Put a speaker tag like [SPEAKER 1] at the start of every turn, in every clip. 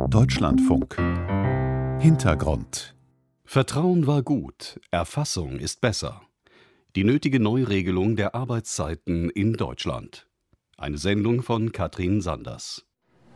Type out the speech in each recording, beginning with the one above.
[SPEAKER 1] Deutschlandfunk. Hintergrund.
[SPEAKER 2] Vertrauen war gut, Erfassung ist besser. Die nötige Neuregelung der Arbeitszeiten in Deutschland. Eine Sendung von Katrin Sanders.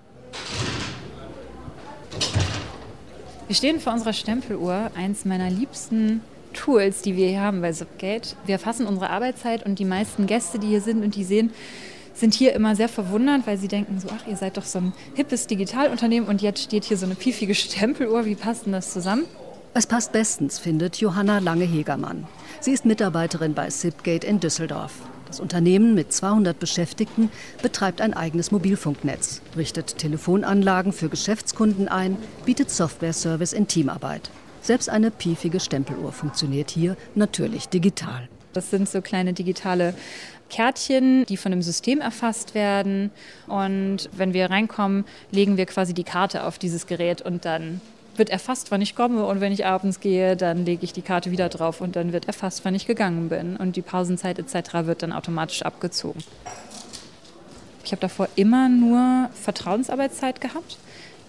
[SPEAKER 3] Wir stehen vor unserer Stempeluhr, eins meiner liebsten Tools, die wir hier haben bei Zipgate. Wir erfassen unsere Arbeitszeit und die meisten Gäste, die hier sind und die sehen, sind hier immer sehr verwundert, weil sie denken so, ach, ihr seid doch so ein hippes Digitalunternehmen und jetzt steht hier so eine piefige Stempeluhr. Wie passt denn das zusammen?
[SPEAKER 4] Es passt bestens, findet Johanna Lange-Hegermann. Sie ist Mitarbeiterin bei Zipgate in Düsseldorf. Das Unternehmen mit 200 Beschäftigten betreibt ein eigenes Mobilfunknetz, richtet Telefonanlagen für Geschäftskunden ein, bietet Software-Service in Teamarbeit. Selbst eine piefige Stempeluhr funktioniert hier natürlich digital.
[SPEAKER 3] Das sind so kleine digitale Kärtchen, die von dem System erfasst werden. Und wenn wir reinkommen, legen wir quasi die Karte auf dieses Gerät und dann wird erfasst, wann ich komme. Und wenn ich abends gehe, dann lege ich die Karte wieder drauf und dann wird erfasst, wann ich gegangen bin. Und die Pausenzeit etc. wird dann automatisch abgezogen. Ich habe davor immer nur Vertrauensarbeitszeit gehabt.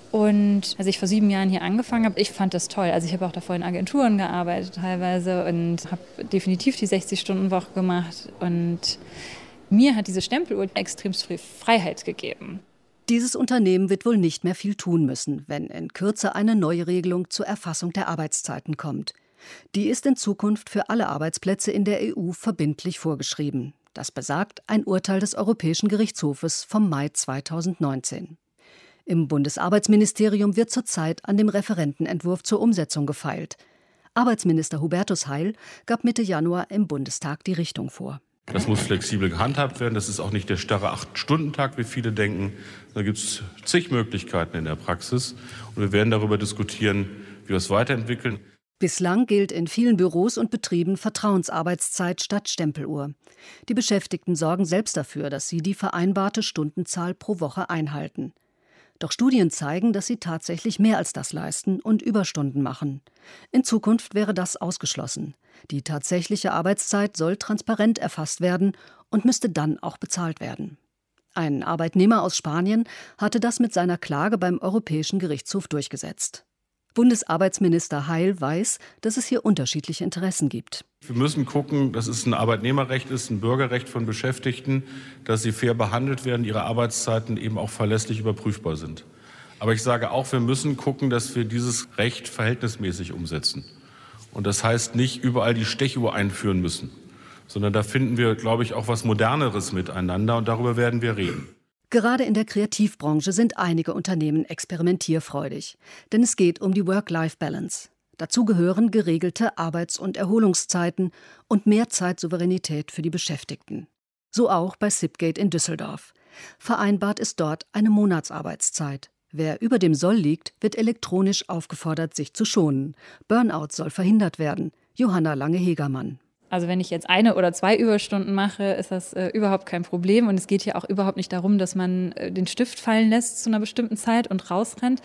[SPEAKER 3] Und als ich vor 7 Jahren hier angefangen habe, ich fand das toll. Also ich habe auch davor in Agenturen gearbeitet teilweise und habe definitiv die 60-Stunden-Woche gemacht. Und mir hat diese Stempeluhr extremst viel Freiheit gegeben.
[SPEAKER 4] Dieses Unternehmen wird wohl nicht mehr viel tun müssen, wenn in Kürze eine neue Regelung zur Erfassung der Arbeitszeiten kommt. Die ist in Zukunft für alle Arbeitsplätze in der EU verbindlich vorgeschrieben. Das besagt ein Urteil des Europäischen Gerichtshofes vom Mai 2019. Im Bundesarbeitsministerium wird zurzeit an dem Referentenentwurf zur Umsetzung gefeilt. Arbeitsminister Hubertus Heil gab Mitte Januar im Bundestag die Richtung vor.
[SPEAKER 5] Das muss flexibel gehandhabt werden. Das ist auch nicht der starre 8-Stunden-Tag, wie viele denken. Da gibt es zig Möglichkeiten in der Praxis. Und wir werden darüber diskutieren, wie wir es weiterentwickeln.
[SPEAKER 4] Bislang gilt in vielen Büros und Betrieben Vertrauensarbeitszeit statt Stempeluhr. Die Beschäftigten sorgen selbst dafür, dass sie die vereinbarte Stundenzahl pro Woche einhalten. Doch Studien zeigen, dass sie tatsächlich mehr als das leisten und Überstunden machen. In Zukunft wäre das ausgeschlossen. Die tatsächliche Arbeitszeit soll transparent erfasst werden und müsste dann auch bezahlt werden. Ein Arbeitnehmer aus Spanien hatte das mit seiner Klage beim Europäischen Gerichtshof durchgesetzt. Bundesarbeitsminister Heil weiß, dass es hier unterschiedliche Interessen gibt.
[SPEAKER 5] Wir müssen gucken, dass es ein Arbeitnehmerrecht ist, ein Bürgerrecht von Beschäftigten, dass sie fair behandelt werden, ihre Arbeitszeiten eben auch verlässlich überprüfbar sind. Aber ich sage auch, wir müssen gucken, dass wir dieses Recht verhältnismäßig umsetzen. Und das heißt nicht überall die Stechuhr einführen müssen, sondern da finden wir, glaube ich, auch was Moderneres miteinander und darüber werden wir reden.
[SPEAKER 4] Gerade in der Kreativbranche sind einige Unternehmen experimentierfreudig, denn es geht um die Work-Life-Balance. Dazu gehören geregelte Arbeits- und Erholungszeiten und mehr Zeitsouveränität für die Beschäftigten. So auch bei Zipgate in Düsseldorf. Vereinbart ist dort eine Monatsarbeitszeit. Wer über dem Soll liegt, wird elektronisch aufgefordert, sich zu schonen. Burnout soll verhindert werden. Johanna Lange-Hegermann.
[SPEAKER 3] Also wenn ich jetzt 1 oder 2 Überstunden mache, ist das überhaupt kein Problem. Und es geht hier auch überhaupt nicht darum, dass man den Stift fallen lässt zu einer bestimmten Zeit und rausrennt,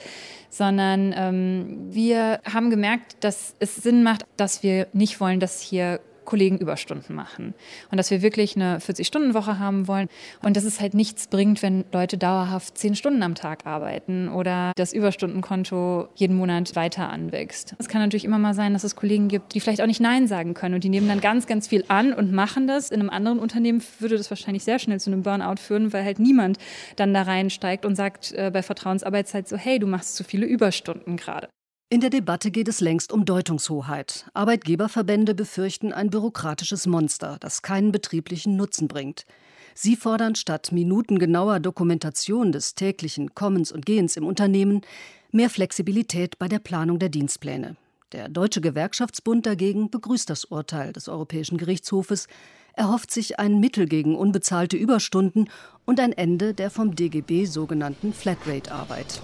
[SPEAKER 3] sondern wir haben gemerkt, dass es Sinn macht, dass wir nicht wollen, dass hier Kollegen Überstunden machen und dass wir wirklich eine 40-Stunden-Woche haben wollen und dass es halt nichts bringt, wenn Leute dauerhaft 10 Stunden am Tag arbeiten oder das Überstundenkonto jeden Monat weiter anwächst. Es kann natürlich immer mal sein, dass es Kollegen gibt, die vielleicht auch nicht Nein sagen können und die nehmen dann ganz, ganz viel an und machen das. In einem anderen Unternehmen würde das wahrscheinlich sehr schnell zu einem Burnout führen, weil halt niemand dann da reinsteigt und sagt bei Vertrauensarbeitszeit so, hey, du machst zu viele Überstunden gerade.
[SPEAKER 4] In der Debatte geht es längst um Deutungshoheit. Arbeitgeberverbände befürchten ein bürokratisches Monster, das keinen betrieblichen Nutzen bringt. Sie fordern statt minutengenauer Dokumentation des täglichen Kommens und Gehens im Unternehmen mehr Flexibilität bei der Planung der Dienstpläne. Der Deutsche Gewerkschaftsbund dagegen begrüßt das Urteil des Europäischen Gerichtshofes, erhofft sich ein Mittel gegen unbezahlte Überstunden und ein Ende der vom DGB sogenannten Flatrate-Arbeit.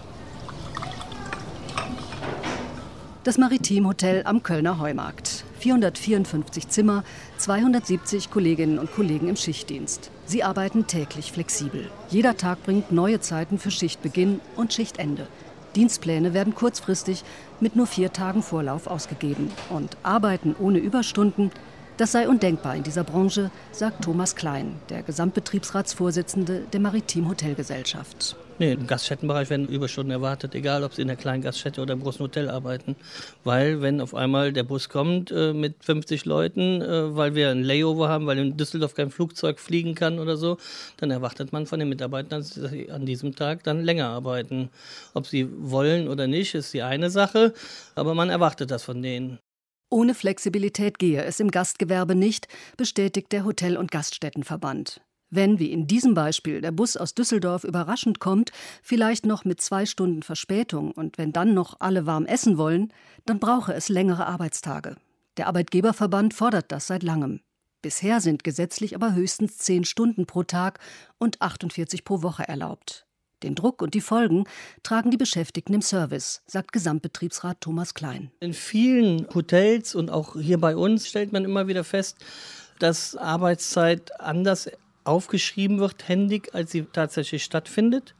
[SPEAKER 4] Das Maritim-Hotel am Kölner Heumarkt. 454 Zimmer, 270 Kolleginnen und Kollegen im Schichtdienst. Sie arbeiten täglich flexibel. Jeder Tag bringt neue Zeiten für Schichtbeginn und Schichtende. Dienstpläne werden kurzfristig mit nur 4 Tagen Vorlauf ausgegeben. Und Arbeiten ohne Überstunden, das sei undenkbar in dieser Branche, sagt Thomas Klein, der Gesamtbetriebsratsvorsitzende der Maritim Hotelgesellschaft.
[SPEAKER 6] Nee, im Gaststättenbereich werden Überstunden erwartet, egal ob sie in der kleinen Gaststätte oder im großen Hotel arbeiten. Weil wenn auf einmal der Bus kommt mit 50 Leuten, weil wir ein Layover haben, weil in Düsseldorf kein Flugzeug fliegen kann oder so, dann erwartet man von den Mitarbeitern, dass sie an diesem Tag dann länger arbeiten. Ob sie wollen oder nicht, ist die eine Sache, aber man erwartet das von denen.
[SPEAKER 4] Ohne Flexibilität gehe es im Gastgewerbe nicht, bestätigt der Hotel- und Gaststättenverband. Wenn, wie in diesem Beispiel, der Bus aus Düsseldorf überraschend kommt, vielleicht noch mit 2 Stunden Verspätung und wenn dann noch alle warm essen wollen, dann brauche es längere Arbeitstage. Der Arbeitgeberverband fordert das seit langem. Bisher sind gesetzlich aber höchstens 10 Stunden pro Tag und 48 pro Woche erlaubt. Den Druck und die Folgen tragen die Beschäftigten im Service, sagt Gesamtbetriebsrat Thomas Klein.
[SPEAKER 6] In vielen Hotels und auch hier bei uns stellt man immer wieder fest, dass Arbeitszeit anders aufgeschrieben wird, händig, als sie tatsächlich stattfindet.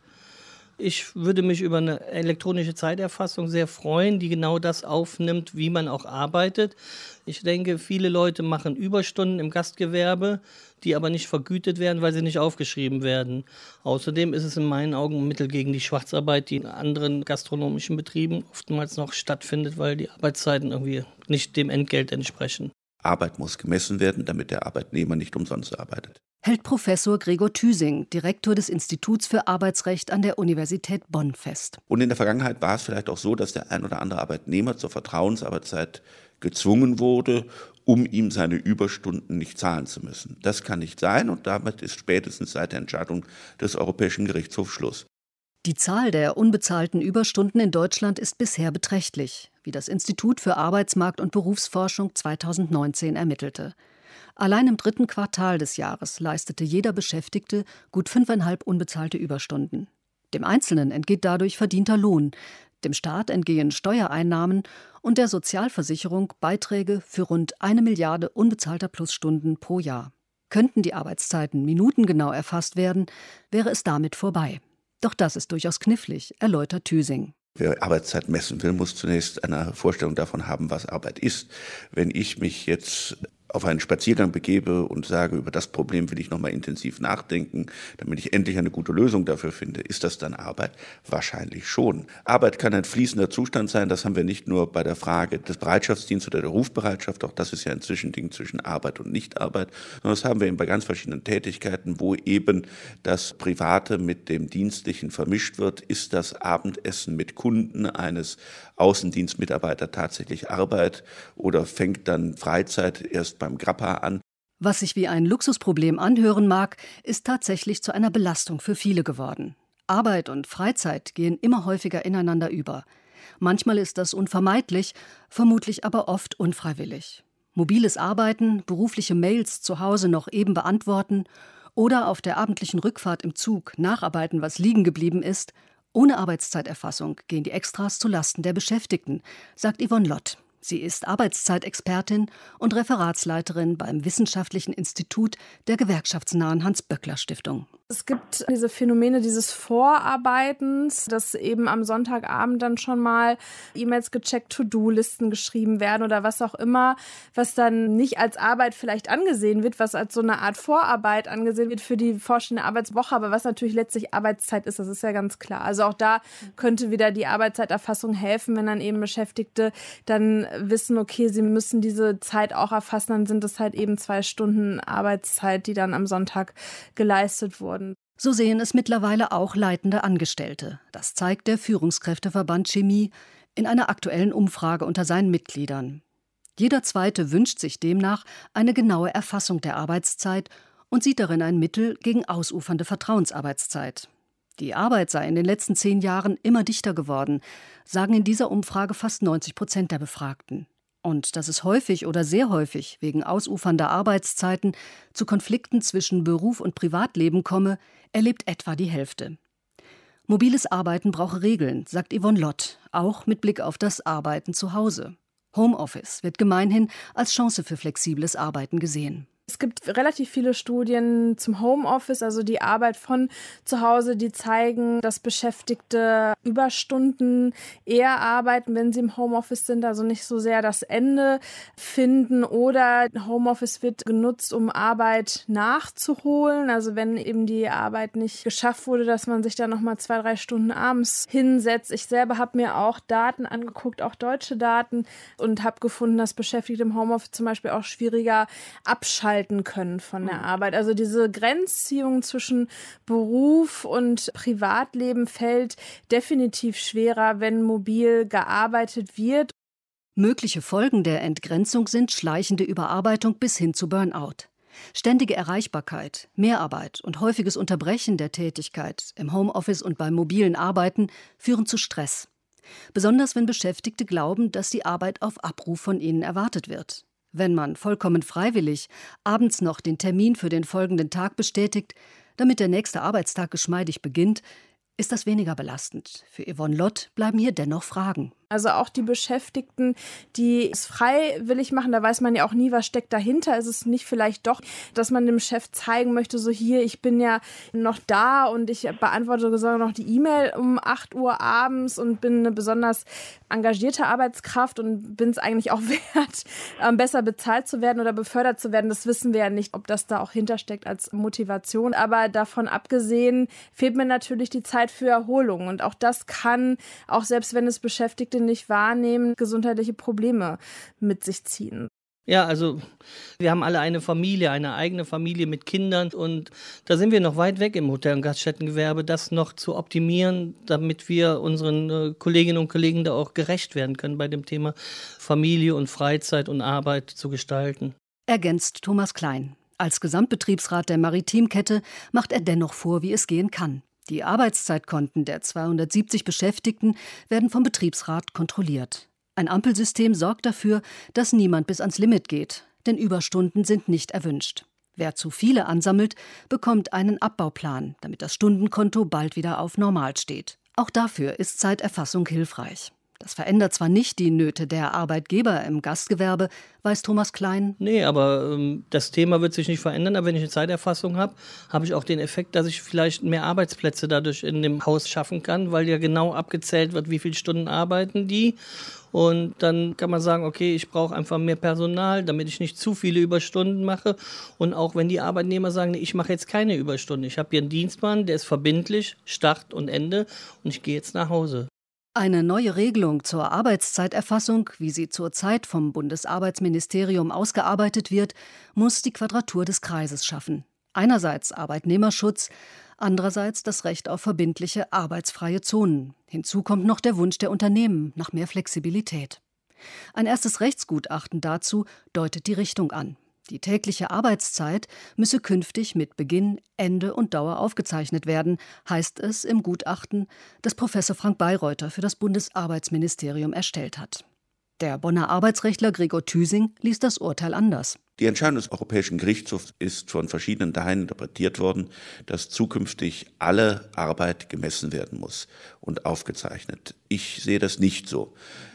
[SPEAKER 6] Ich würde mich über eine elektronische Zeiterfassung sehr freuen, die genau das aufnimmt, wie man auch arbeitet. Ich denke, viele Leute machen Überstunden im Gastgewerbe, die aber nicht vergütet werden, weil sie nicht aufgeschrieben werden. Außerdem ist es in meinen Augen ein Mittel gegen die Schwarzarbeit, die in anderen gastronomischen Betrieben oftmals noch stattfindet, weil die Arbeitszeiten irgendwie nicht dem Entgelt entsprechen.
[SPEAKER 7] Arbeit muss gemessen werden, damit der Arbeitnehmer nicht umsonst arbeitet.
[SPEAKER 4] Hält Professor Gregor Thüsing, Direktor des Instituts für Arbeitsrecht an der Universität Bonn, fest.
[SPEAKER 7] Und in der Vergangenheit war es vielleicht auch so, dass der ein oder andere Arbeitnehmer zur Vertrauensarbeitszeit gezwungen wurde, um ihm seine Überstunden nicht zahlen zu müssen. Das kann nicht sein und damit ist spätestens seit der Entscheidung des Europäischen Gerichtshofs Schluss.
[SPEAKER 4] Die Zahl der unbezahlten Überstunden in Deutschland ist bisher beträchtlich, wie das Institut für Arbeitsmarkt- und Berufsforschung 2019 ermittelte. Allein im 3. Quartal des Jahres leistete jeder Beschäftigte gut 5,5 unbezahlte Überstunden. Dem Einzelnen entgeht dadurch verdienter Lohn, dem Staat entgehen Steuereinnahmen und der Sozialversicherung Beiträge für rund 1 Milliarde unbezahlter Plusstunden pro Jahr. Könnten die Arbeitszeiten minutengenau erfasst werden, wäre es damit vorbei. Doch das ist durchaus knifflig, erläutert Thüsing.
[SPEAKER 7] Wer Arbeitszeit messen will, muss zunächst eine Vorstellung davon haben, was Arbeit ist. Wenn ich mich jetzt auf einen Spaziergang begebe und sage, über das Problem will ich nochmal intensiv nachdenken, damit ich endlich eine gute Lösung dafür finde, ist das dann Arbeit? Wahrscheinlich schon. Arbeit kann ein fließender Zustand sein, das haben wir nicht nur bei der Frage des Bereitschaftsdienstes oder der Rufbereitschaft, auch das ist ja ein Zwischending zwischen Arbeit und Nichtarbeit, sondern das haben wir eben bei ganz verschiedenen Tätigkeiten, wo eben das Private mit dem Dienstlichen vermischt wird. Ist das Abendessen mit Kunden eines Außendienstmitarbeiters tatsächlich Arbeit oder fängt dann Freizeit erst beim Grappa an?
[SPEAKER 4] Was sich wie ein Luxusproblem anhören mag, ist tatsächlich zu einer Belastung für viele geworden. Arbeit und Freizeit gehen immer häufiger ineinander über. Manchmal ist das unvermeidlich, vermutlich aber oft unfreiwillig. Mobiles Arbeiten, berufliche Mails zu Hause noch eben beantworten oder auf der abendlichen Rückfahrt im Zug nacharbeiten, was liegen geblieben ist. Ohne Arbeitszeiterfassung gehen die Extras zu Lasten der Beschäftigten, sagt Yvonne Lott. Sie ist Arbeitszeitexpertin und Referatsleiterin beim Wissenschaftlichen Institut der gewerkschaftsnahen Hans-Böckler-Stiftung.
[SPEAKER 8] Es gibt diese Phänomene dieses Vorarbeitens, dass eben am Sonntagabend dann schon mal E-Mails gecheckt, To-Do-Listen geschrieben werden oder was auch immer, was dann nicht als Arbeit vielleicht angesehen wird, was als so eine Art Vorarbeit angesehen wird für die vorstehende Arbeitswoche, aber was natürlich letztlich Arbeitszeit ist, das ist ja ganz klar. Also auch da könnte wieder die Arbeitszeiterfassung helfen, wenn dann eben Beschäftigte dann wissen, okay, sie müssen diese Zeit auch erfassen, dann sind es halt eben 2 Stunden Arbeitszeit, die dann am Sonntag geleistet wurden.
[SPEAKER 4] So sehen es mittlerweile auch leitende Angestellte. Das zeigt der Führungskräfteverband Chemie in einer aktuellen Umfrage unter seinen Mitgliedern. Jeder Zweite wünscht sich demnach eine genaue Erfassung der Arbeitszeit und sieht darin ein Mittel gegen ausufernde Vertrauensarbeitszeit. Die Arbeit sei in den letzten 10 Jahren immer dichter geworden, sagen in dieser Umfrage fast 90% der Befragten. Und dass es häufig oder sehr häufig wegen ausufernder Arbeitszeiten zu Konflikten zwischen Beruf und Privatleben komme, erlebt etwa die Hälfte. Mobiles Arbeiten brauche Regeln, sagt Yvonne Lott, auch mit Blick auf das Arbeiten zu Hause. Homeoffice wird gemeinhin als Chance für flexibles Arbeiten gesehen.
[SPEAKER 8] Es gibt relativ viele Studien zum Homeoffice, also die Arbeit von zu Hause, die zeigen, dass Beschäftigte Überstunden eher arbeiten, wenn sie im Homeoffice sind, also nicht so sehr das Ende finden, oder Homeoffice wird genutzt, um Arbeit nachzuholen. Also wenn eben die Arbeit nicht geschafft wurde, dass man sich dann nochmal 2-3 Stunden abends hinsetzt. Ich selber habe mir auch Daten angeguckt, auch deutsche Daten, und habe gefunden, dass Beschäftigte im Homeoffice zum Beispiel auch schwieriger abschalten können von der Arbeit. Also diese Grenzziehung zwischen Beruf und Privatleben fällt definitiv schwerer, wenn mobil gearbeitet wird.
[SPEAKER 4] Mögliche Folgen der Entgrenzung sind schleichende Überarbeitung bis hin zu Burnout. Ständige Erreichbarkeit, Mehrarbeit und häufiges Unterbrechen der Tätigkeit im Homeoffice und beim mobilen Arbeiten führen zu Stress. Besonders wenn Beschäftigte glauben, dass die Arbeit auf Abruf von ihnen erwartet wird. Wenn man vollkommen freiwillig abends noch den Termin für den folgenden Tag bestätigt, damit der nächste Arbeitstag geschmeidig beginnt, ist das weniger belastend. Für Yvonne Lott bleiben hier dennoch Fragen.
[SPEAKER 8] Also auch die Beschäftigten, die es freiwillig machen, da weiß man ja auch nie, was steckt dahinter. Ist es nicht vielleicht doch, dass man dem Chef zeigen möchte, so hier, ich bin ja noch da und ich beantworte sogar noch die E-Mail um 8 Uhr abends und bin eine besonders engagierte Arbeitskraft und bin es eigentlich auch wert, besser bezahlt zu werden oder befördert zu werden. Das wissen wir ja nicht, ob das da auch hintersteckt als Motivation. Aber davon abgesehen fehlt mir natürlich die Zeit für Erholung. Und auch das kann, auch selbst wenn es Beschäftigte nicht wahrnehmen, gesundheitliche Probleme mit sich ziehen.
[SPEAKER 6] Ja, also wir haben alle eine Familie, eine eigene Familie mit Kindern, und da sind wir noch weit weg im Hotel- und Gaststättengewerbe, das noch zu optimieren, damit wir unseren Kolleginnen und Kollegen da auch gerecht werden können, bei dem Thema Familie und Freizeit und Arbeit zu gestalten.
[SPEAKER 4] Ergänzt Thomas Klein. Als Gesamtbetriebsrat der Maritimkette macht er dennoch vor, wie es gehen kann. Die Arbeitszeitkonten der 270 Beschäftigten werden vom Betriebsrat kontrolliert. Ein Ampelsystem sorgt dafür, dass niemand bis ans Limit geht, denn Überstunden sind nicht erwünscht. Wer zu viele ansammelt, bekommt einen Abbauplan, damit das Stundenkonto bald wieder auf Normal steht. Auch dafür ist Zeiterfassung hilfreich. Das verändert zwar nicht die Nöte der Arbeitgeber im Gastgewerbe, weiß Thomas Klein.
[SPEAKER 6] Nee, aber das Thema wird sich nicht verändern. Aber wenn ich eine Zeiterfassung habe, habe ich auch den Effekt, dass ich vielleicht mehr Arbeitsplätze dadurch in dem Haus schaffen kann, weil ja genau abgezählt wird, wie viele Stunden arbeiten die. Und dann kann man sagen, okay, ich brauche einfach mehr Personal, damit ich nicht zu viele Überstunden mache. Und auch wenn die Arbeitnehmer sagen, nee, ich mache jetzt keine Überstunden. Ich habe hier einen Dienstplan, der ist verbindlich, Start und Ende, und ich gehe jetzt nach Hause.
[SPEAKER 4] Eine neue Regelung zur Arbeitszeiterfassung, wie sie zurzeit vom Bundesarbeitsministerium ausgearbeitet wird, muss die Quadratur des Kreises schaffen. Einerseits Arbeitnehmerschutz, andererseits das Recht auf verbindliche arbeitsfreie Zonen. Hinzu kommt noch der Wunsch der Unternehmen nach mehr Flexibilität. Ein erstes Rechtsgutachten dazu deutet die Richtung an. Die tägliche Arbeitszeit müsse künftig mit Beginn, Ende und Dauer aufgezeichnet werden, heißt es im Gutachten, das Professor Frank Bayreuther für das Bundesarbeitsministerium erstellt hat. Der Bonner Arbeitsrechtler Gregor Thüsing liest das Urteil anders.
[SPEAKER 7] Die Entscheidung des Europäischen Gerichtshofs ist von verschiedenen dahin interpretiert worden, dass zukünftig alle Arbeit gemessen werden muss und aufgezeichnet. Ich sehe das nicht so.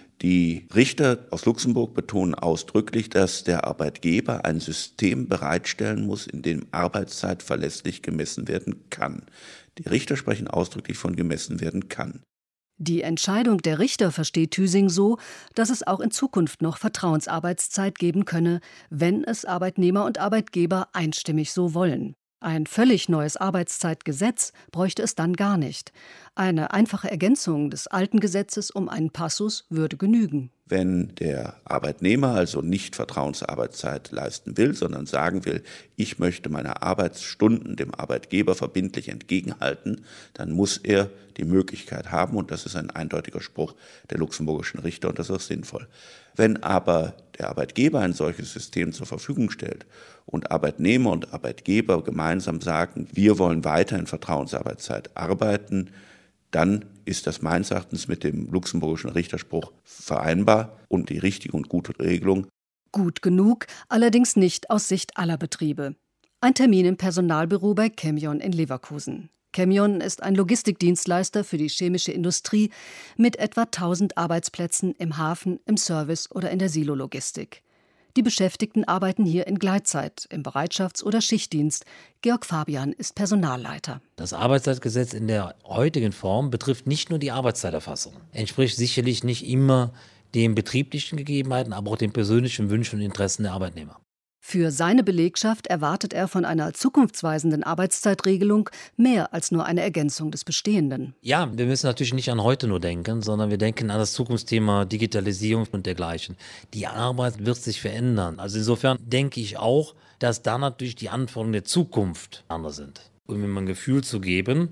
[SPEAKER 7] Die Richter aus Luxemburg betonen ausdrücklich, dass der Arbeitgeber ein System bereitstellen muss, in dem Arbeitszeit verlässlich gemessen werden kann. Die Richter sprechen ausdrücklich von gemessen werden kann.
[SPEAKER 4] Die Entscheidung der Richter versteht Thüsing so, dass es auch in Zukunft noch Vertrauensarbeitszeit geben könne, wenn es Arbeitnehmer und Arbeitgeber einstimmig so wollen. Ein völlig neues Arbeitszeitgesetz bräuchte es dann gar nicht. Eine einfache Ergänzung des alten Gesetzes um einen Passus würde genügen.
[SPEAKER 7] Wenn der Arbeitnehmer also nicht Vertrauensarbeitszeit leisten will, sondern sagen will, ich möchte meine Arbeitsstunden dem Arbeitgeber verbindlich entgegenhalten, dann muss er die Möglichkeit haben, und das ist ein eindeutiger Spruch der luxemburgischen Richter, und das ist auch sinnvoll. Wenn aber der Arbeitgeber ein solches System zur Verfügung stellt und Arbeitnehmer und Arbeitgeber gemeinsam sagen, wir wollen weiter in Vertrauensarbeitszeit arbeiten, dann ist das meines Erachtens mit dem luxemburgischen Richterspruch vereinbar und die richtige und gute Regelung.
[SPEAKER 4] Gut genug, allerdings nicht aus Sicht aller Betriebe. Ein Termin im Personalbüro bei Chemion in Leverkusen. Chemion ist ein Logistikdienstleister für die chemische Industrie mit etwa 1000 Arbeitsplätzen im Hafen, im Service oder in der Silologistik. Die Beschäftigten arbeiten hier in Gleitzeit, im Bereitschafts- oder Schichtdienst. Georg Fabian ist Personalleiter.
[SPEAKER 9] Das Arbeitszeitgesetz in der heutigen Form betrifft nicht nur die Arbeitszeiterfassung. Entspricht sicherlich nicht immer den betrieblichen Gegebenheiten, aber auch den persönlichen Wünschen und Interessen der Arbeitnehmer.
[SPEAKER 4] Für seine Belegschaft erwartet er von einer zukunftsweisenden Arbeitszeitregelung mehr als nur eine Ergänzung des Bestehenden.
[SPEAKER 9] Ja, wir müssen natürlich nicht an heute nur denken, sondern wir denken an das Zukunftsthema Digitalisierung und dergleichen. Die Arbeit wird sich verändern. Also insofern denke ich auch, dass da natürlich die Anforderungen der Zukunft anders sind. Um mir mal ein Gefühl zu geben,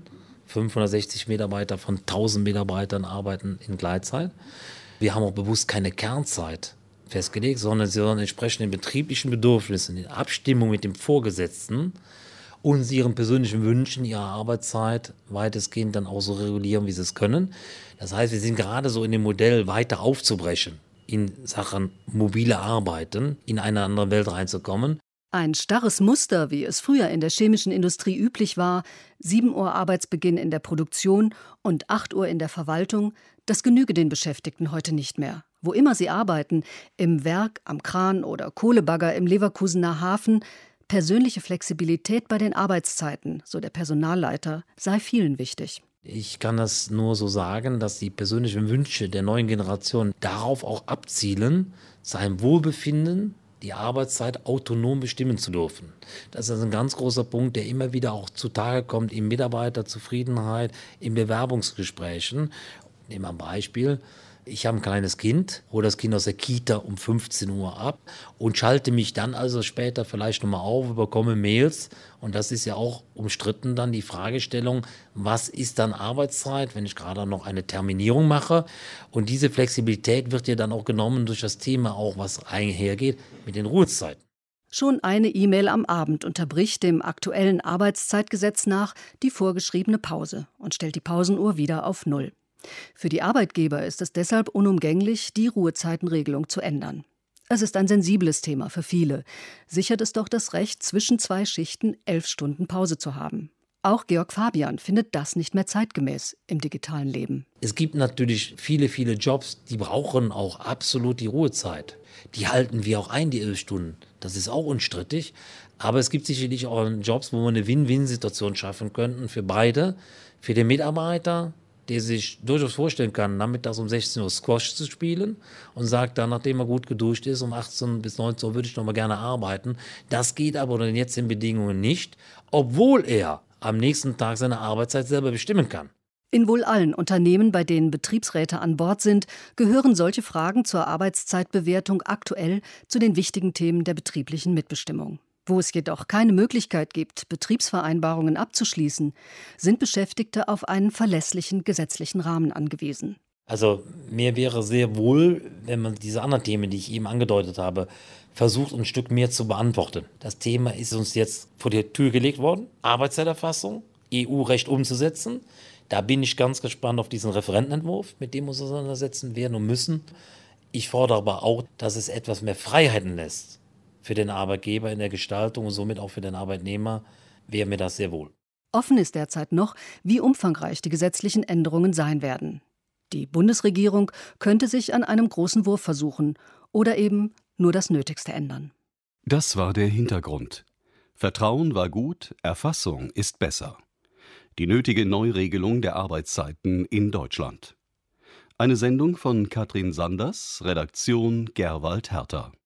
[SPEAKER 9] 560 Mitarbeiter von 1000 Mitarbeitern arbeiten in Gleitzeit. Wir haben auch bewusst keine Kernzeit festgelegt, sondern sie sollen entsprechend den betrieblichen Bedürfnissen, in Abstimmung mit dem Vorgesetzten und ihren persönlichen Wünschen, ihrer Arbeitszeit weitestgehend dann auch so regulieren, wie sie es können. Das heißt, wir sind gerade so in dem Modell weiter aufzubrechen, in Sachen mobile Arbeiten, in eine andere Welt reinzukommen.
[SPEAKER 4] Ein starres Muster, wie es früher in der chemischen Industrie üblich war, 7 Uhr Arbeitsbeginn in der Produktion und 8 Uhr in der Verwaltung, das genüge den Beschäftigten heute nicht mehr. Wo immer sie arbeiten, im Werk, am Kran oder Kohlebagger im Leverkusener Hafen, persönliche Flexibilität bei den Arbeitszeiten, so der Personalleiter, sei vielen wichtig.
[SPEAKER 9] Ich kann das nur so sagen, dass die persönlichen Wünsche der neuen Generation darauf auch abzielen, sein Wohlbefinden, die Arbeitszeit autonom bestimmen zu dürfen. Das ist ein ganz großer Punkt, der immer wieder auch zutage kommt in Mitarbeiterzufriedenheit, in Bewerbungsgesprächen. Nehmen wir ein Beispiel. Ich habe ein kleines Kind, hole das Kind aus der Kita um 15 Uhr ab und schalte mich dann also später vielleicht nochmal auf, bekomme Mails. Und das ist ja auch umstritten dann die Fragestellung, was ist dann Arbeitszeit, wenn ich gerade noch eine Terminierung mache. Und diese Flexibilität wird ja dann auch genommen durch das Thema auch, was einhergeht mit den Ruhezeiten.
[SPEAKER 4] Schon eine E-Mail am Abend unterbricht dem aktuellen Arbeitszeitgesetz nach die vorgeschriebene Pause und stellt die Pausenuhr wieder auf 0. Für die Arbeitgeber ist es deshalb unumgänglich, die Ruhezeitenregelung zu ändern. Es ist ein sensibles Thema für viele. Sichert es doch das Recht, zwischen 2 Schichten 11 Stunden Pause zu haben. Auch Georg Fabian findet das nicht mehr zeitgemäß im digitalen Leben.
[SPEAKER 9] Es gibt natürlich viele, viele Jobs, die brauchen auch absolut die Ruhezeit. Die halten wir auch ein, die 11 Stunden. Das ist auch unstrittig. Aber es gibt sicherlich auch Jobs, wo wir eine Win-Win-Situation schaffen könnten für beide. Für den Mitarbeiter, der sich durchaus vorstellen kann, nachmittags um 16 Uhr Squash zu spielen und sagt dann, nachdem er gut geduscht ist, um 18 bis 19 Uhr würde ich noch mal gerne arbeiten. Das geht aber unter den jetzigen Bedingungen nicht, obwohl er am nächsten Tag seine Arbeitszeit selber bestimmen kann.
[SPEAKER 4] In wohl allen Unternehmen, bei denen Betriebsräte an Bord sind, gehören solche Fragen zur Arbeitszeitbewertung aktuell zu den wichtigen Themen der betrieblichen Mitbestimmung. Wo es jedoch keine Möglichkeit gibt, Betriebsvereinbarungen abzuschließen, sind Beschäftigte auf einen verlässlichen gesetzlichen Rahmen angewiesen.
[SPEAKER 9] Also mir wäre sehr wohl, wenn man diese anderen Themen, die ich eben angedeutet habe, versucht, ein Stück mehr zu beantworten. Das Thema ist uns jetzt vor die Tür gelegt worden, Arbeitszeiterfassung, EU-Recht umzusetzen. Da bin ich ganz gespannt auf diesen Referentenentwurf, mit dem wir uns auseinandersetzen werden und müssen. Ich fordere aber auch, dass es etwas mehr Freiheiten lässt für den Arbeitgeber in der Gestaltung und somit auch für den Arbeitnehmer, wäre mir das sehr wohl.
[SPEAKER 4] Offen ist derzeit noch, wie umfangreich die gesetzlichen Änderungen sein werden. Die Bundesregierung könnte sich an einem großen Wurf versuchen oder eben nur das Nötigste ändern.
[SPEAKER 2] Das war der Hintergrund. Vertrauen war gut, Erfassung ist besser. Die nötige Neuregelung der Arbeitszeiten in Deutschland. Eine Sendung von Katrin Sanders, Redaktion Gerwald Herter.